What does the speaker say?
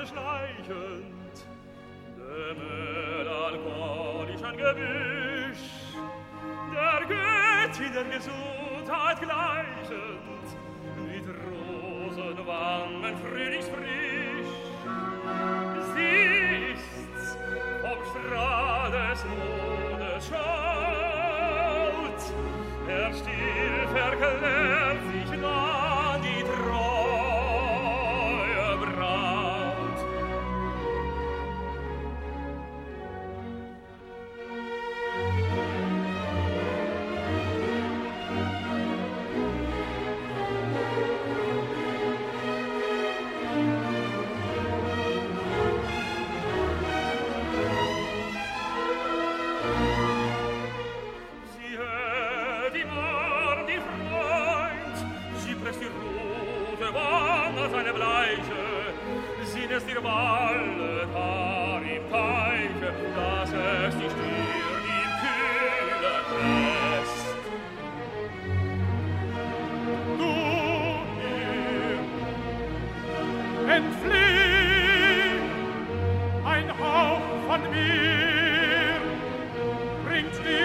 Weise schleichend, dem melancholischen Gebüsch, der Göttin der Gesundheit gleichend, mit Rosenwangen frühlingsfrisch. Sie ist's, vom Strahl des Mondes schaut, er still verklärt sich dann die treue Braut. Sie hört ihm an, die Freund, sie presst die rote Wange an seine Bleiche, sie lässt ihr wallet Haar im Teiche, dass es die Stirn ihm kühlen lässt. Du mir entflieh, ein Hauch von mir bringt dir